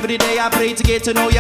every day I pray to get to know you.